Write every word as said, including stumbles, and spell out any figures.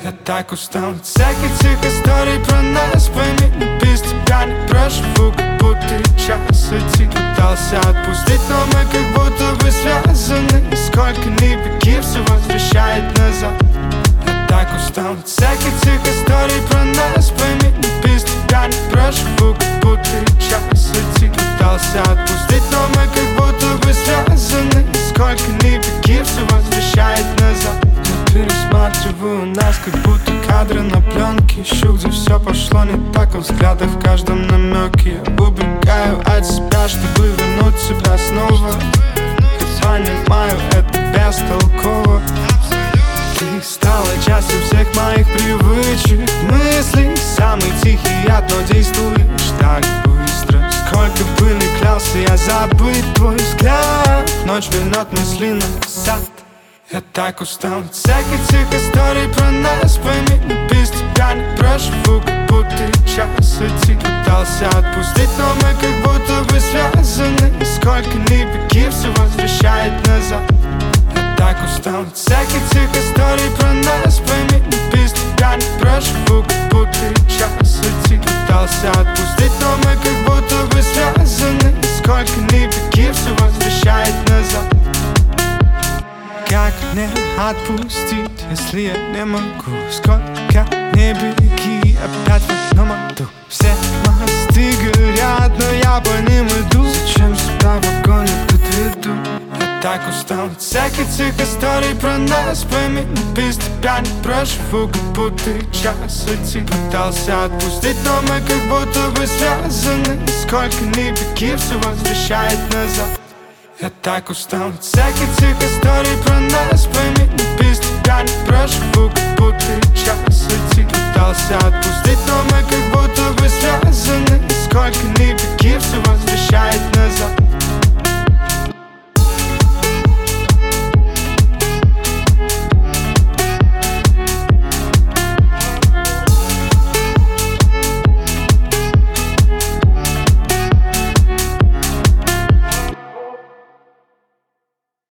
Я так устал от всяких тех историй про нас. Пойми, но без тебя не проживу, как будто час идти. Пытался отпустить, но мы как будто бы связаны. Сколько ни беги, все возвращает назад. Я так устал от всяких тех историй про нас. Пойми, но без тебя не проживу, как будто час идти. Пытался отпустить, но мы как будто бы связаны. Сколько ни беги, все возвращает назад. Пересматриваю нас, как будто кадры на пленке. Ищу, где все пошло не так, во взглядах в каждом намеке. Я убегаю от себя, чтобы вернуть себя снова. Хоть понимаю, это бестолково. Ты стала частью всех моих привычек, мыслей. Самый тихий яд, но действуешь так быстро. Сколько бы ни клялся я забыть твой взгляд. Ночь вернет мысли назад. Я так устал от всяких тех историй про нас. Пойми, но без тебя не проживу, как будто час идти. Пытался отпустить, но мы как будто бы связаны. Сколько ни беги, все возвращает назад. Я так устал от всяких тех историй про нас. Пойми, но без тебя не проживу, как будто час идти. Пытался отпустить, но мы как будто бы связаны. Сколько ни беги, все возвращает назад. Как мне отпустить, если я не могу? Сколько не беги, опять в одном аду. Все мосты горят, но я по ним иду. Зачем сюда в огонь тут веду? Я так устал от всяких тех историй про нас. Пойми, но без тебя не проживу, как будто час идти. Пытался отпустить, но мы как будто бы связаны. Сколько ни беги, все возвращает назад. Я так устал от всяких тех историй про нас. Пойми, но без тебя не проживу, как будто час идти. Пытался отпустить,